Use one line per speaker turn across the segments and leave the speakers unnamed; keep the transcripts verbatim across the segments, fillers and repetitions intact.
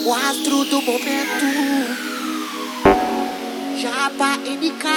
O astro do momento, Japa N K,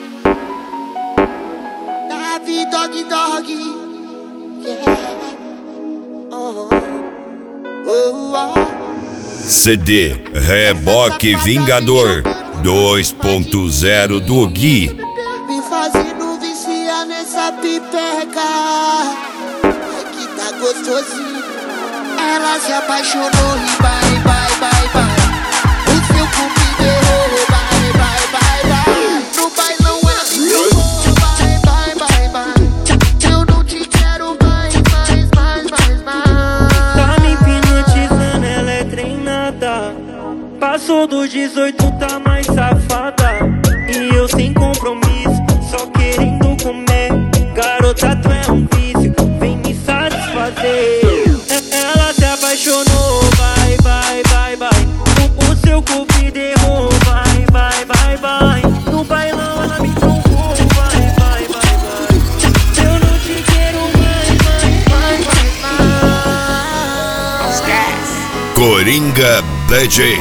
Davi Dog Dog, yeah. Oh, oh, oh.
C D Reboque Vingador dois ponto zero do Gui.
Me fazendo viciar nessa pipeca, que tá gostosinho. Ela se apaixonou e vai, vai, vai, vai. O seu cupido errou, vai, vai, vai, vai. No bailão ela se jogou, vai, vai, vai, vai. Eu não te quero mais, mais, mais, mais, mais.
Tá me hipnotizando, ela é treinada. Passou dos dezoito, tá mais safada. E eu sem compromisso, só querendo comer. Garota, tu é um vício, vem me satisfazer. Ela se apaixonou, vai, vai, vai, vai. O, o seu cupido errou, vai, vai, vai, vai. No bailão ela me troncou, vai, vai, vai, vai. Eu não te quero mais, mais, mais, mais, mais.
Coringa D J.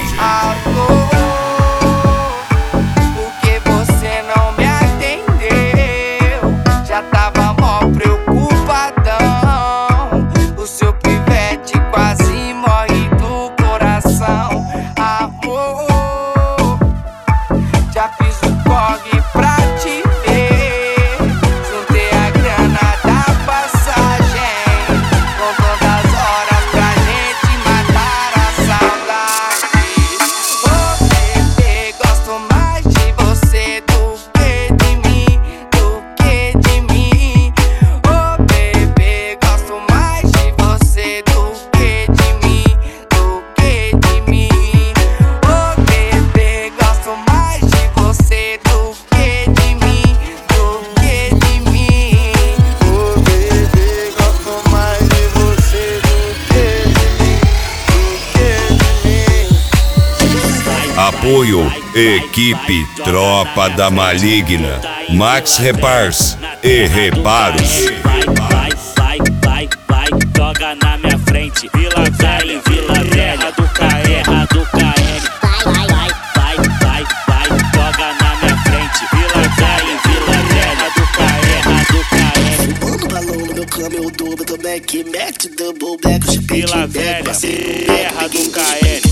Porque você não me atendeu? Já tava mó preocupadão. O seu pivete quase morre do coração. Amor, já fiz o corre pra te ver. Juntei a grana da passagem, contando as horas pra gente matar a saudade. Oh bebê, gosto mais de você do que de mim, do que de mim. Oh bebê, gosto mais de você do que de mim, do que de mim. Oh bebê, gosto mais de você do que de mim, do que de mim. Oh bebê, gosto mais de você do que de mim, do que de mim.
Apoio Equipe Tropa da Maligna, Max Repars e Reparos.
Vai, vai, vai, vai, vai, joga na minha frente. Vila Velha, Vila Velha, do K R, do K N. Vai, vai, vai, vai, vai, joga na minha frente. Vila Velha, Vila Velha, do K R, do K N.
Fumando balão no meu cama, eu dobro, tô back, mete double back, o chupete
Vila
back,
Velha,
passei no
terra do K N.